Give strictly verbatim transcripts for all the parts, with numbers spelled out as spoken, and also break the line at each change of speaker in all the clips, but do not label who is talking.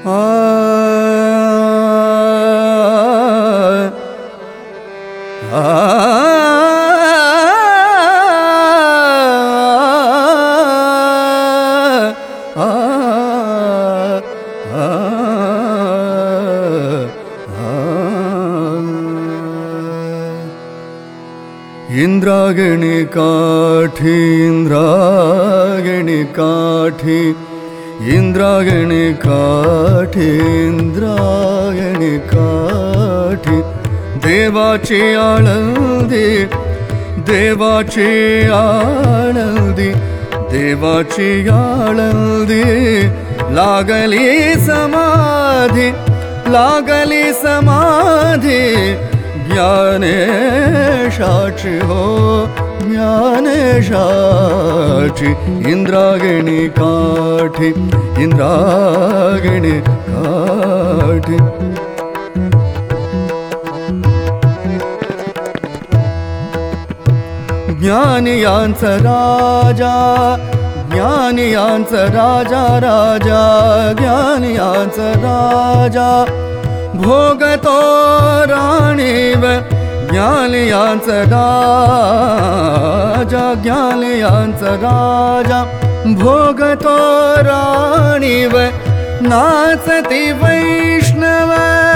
इंद्रायणी काठी इंद्रायणी काठी इंद्रायणी काठी इंद्रायणी काठी देवाची आळंदी देवाची आळंदी देवाची आळंदी लागली समाधी लागली समाधी ज्ञानेशाची हो ज्ञानेशाची इंद्रायणी काठी इंद्रायणी काठी ज्ञानियांचा राजा ज्ञानियांचा राजा राजा ज्ञानियांचा राजा भोगतो राणीव ज्ञानियांचा राजा ज्ञानियांचा राजा भोगतो राणीव नाचती वैष्णव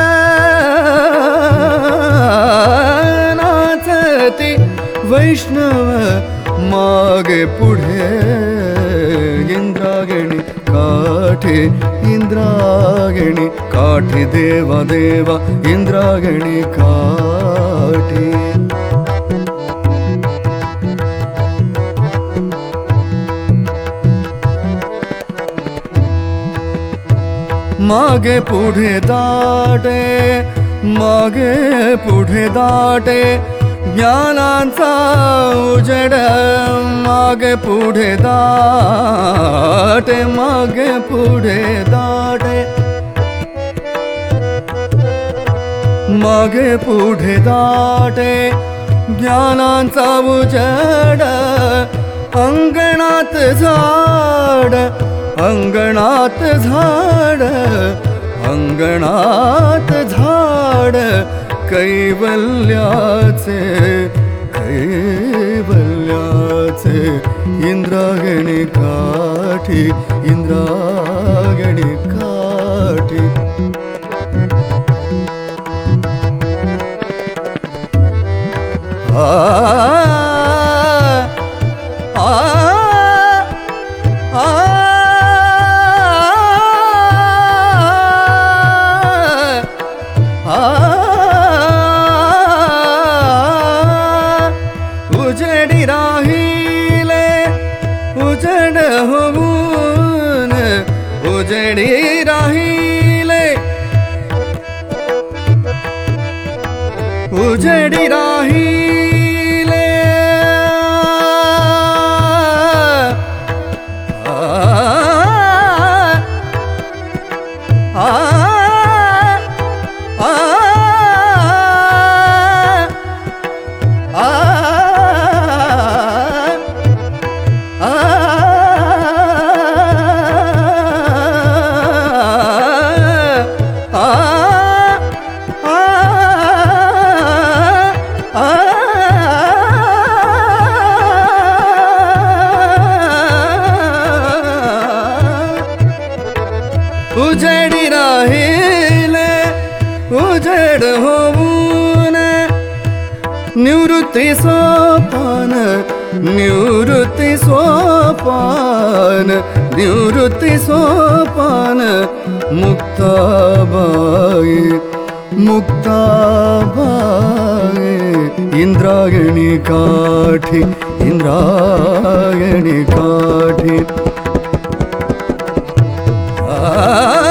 नाचती वैष्णव मागे पुढे इंद्रायणी काठी इंद्रायणी काठी देवा देवा इंद्रायणी काठी मागे पुढे दाटे मागे पुढे दाटे ज्ञानांचा उजेड मागे पुढे दाटे मागे पुढे दाटे मागे पुढे दाटे ज्ञानांचा उजेड अंगणात झाड अंगणात झाड अंगणात झाड कैवल्याचे कैवल्याचे इंद्रायणी काठी इंद्रायणी काठी आ आ आ उजड़ी राहिले उजड़ होऊन उजड़ी राहिले उजड़ी राहिले आ आ आ उजड़ी राहिले उजड़ होऊन निवृत्ती सोपान निवृत्ती सोपान निवृत्ती सोपान मुक्ताबाई मुक्ताबाई इंद्रायणी काठी इंद्रायणी काठी आ